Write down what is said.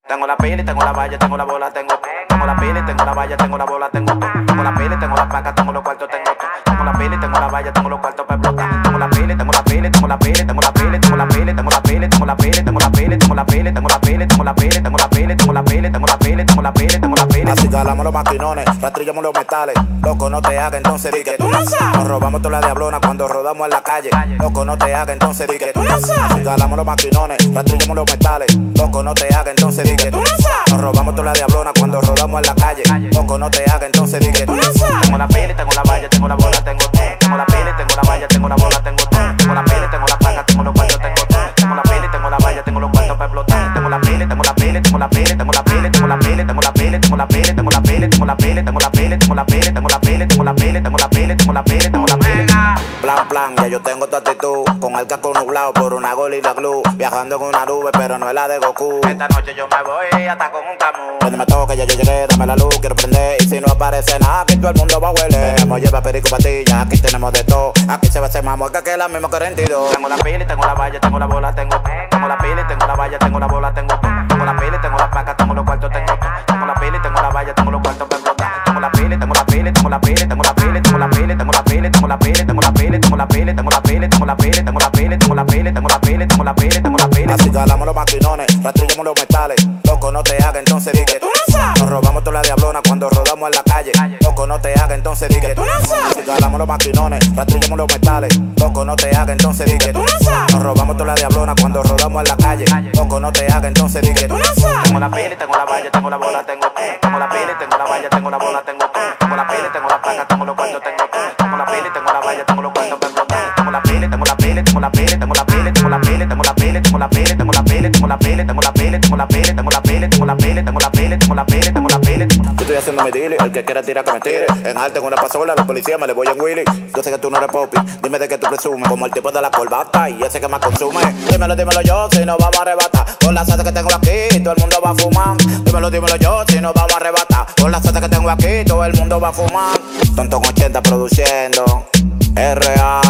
Tengo la pila y tengo la valla, tengo la bola, tengo la pila y tengo la valla, tengo la bola, tengo la pila y tengo la paca, tengo los cuartos, tengo la pila y tengo la valla, tengo los cuartos para explotar. Tengo la pila y tengo la pila y tengo la pila y tengo la pila y tengo la pila y tengo la pila y tengo la pila y tengo la pila y tengo la pila y tengo la pila y tengo la pila y tengo la pila y tengo la pila y tengo la pila y tengo la pila y tengo la pila. Así calamos los maquinones, rastrillamos los metales. Loco, no te haga, entonces di que tú no sabes. Nos robamos toda la diablona cuando rodamos en la calle. Loco, no te haga, entonces di que tú no sabes. Así calamos los maquinones, rastrillamos los metales. Loco, no te haga, entonces di que tú no sabes. Nos robamos toda la diablona cuando rodamos en la calle. Loco, no te haga, entonces di que tú no sabes. Tengo la pila y tengo la valla, tengo la bola, tengo la pila y tengo la valla, tengo la bola, tengo la pila y tengo la paca, tengo los cuartos, tengo la pila y tengo la valla, tengo los cuartos para explotar. Tengo la pila y tengo la pila y tengo la pila y tengo la pila y tengo la pila y tengo la pila y tengo la pila y tengo la pila y tengo la pila y tengo la pila y tengo la pila y tengo la pila y tengo la pila y tengo la pila y tengo la pila y tengo la pila. Plan, plan, ya yo tengo tu actitud. Con el casco nublado por una golita glue. Viajando en una nube, pero no es la de Goku. Esta noche yo me voy hasta con un camu. Donde me toque, ya yo llegué, dame la luz, quiero prender. Y si no aparece nada, aquí todo el mundo va a huele. Tenemos lleva perico patilla, aquí tenemos de todo. Aquí se va a hacer más muerca que la misma 42. Tengo la pila y tengo la valla, tengo la bola, tengo la pila y tengo la valla, tengo la bola, tengo la pila y tengo la paca, tengo los cuartos, tengo la pila y tengo la valla, tengo los cuartos para explotar. Tengo la pila y tengo la pila y tengo la pila y tengo la pila y tengo la pila y tengo la pila y tengo la pila y tengo la pila y tengo la pila y tengo la pila y tengo la pila y tengo la pila y tengo la pila y tengo la pila y tengo la pila y tengo la pila. Así calamos los maquinones, rastrillamos los metales. Loco, no te haga, entonces di que tú no sabes. Nos robamos toda la diablona cuando rodamos en la calle. Loco, no te haga, entonces di que tú no sabes. Así calamos los maquinones, rastrillamos los metales. Loco, no te haga, entonces di que tú no sabes. Nos robamos toda la diablona cuando rodamos en la calle. Loco, no te haga, entonces di que tú no sabes. Tengo la pila y tengo la valla, tengo la bola, tengo la pila y tengo la valla, tengo la bola, tengo la pila y tengo la paca, tengo los cuartos, tengo la pila y tengo la valla, tengo los cuartos para explotar. Tengo la pila y tengo la pila y tengo la pila y tengo la pila y tengo la pila y tengo la pila y tengo la pila y tengo la pila y tengo la pila y tengo la pila y tengo la pila y tengo la pila y tengo la pila y tengo la pila y tengo la pila y tengo la pila. Yo estoy haciendo mi deal, el que quiera tirar que me tire. En alto en una pasola, los policías me le voy en Willy. Yo sé que tú no eres popi, dime de qué tú presumes. Como el tipo de la corbata y ese que más consume. Dímelo yo, si no vamos a arrebatar. Con la salsa que tengo aquí, todo el mundo va a fumar. Dímelo yo, si no vamos a arrebatar. Con la salsa que tengo aquí, todo el mundo va a fumar. Tonton 80 produciendo, R.A.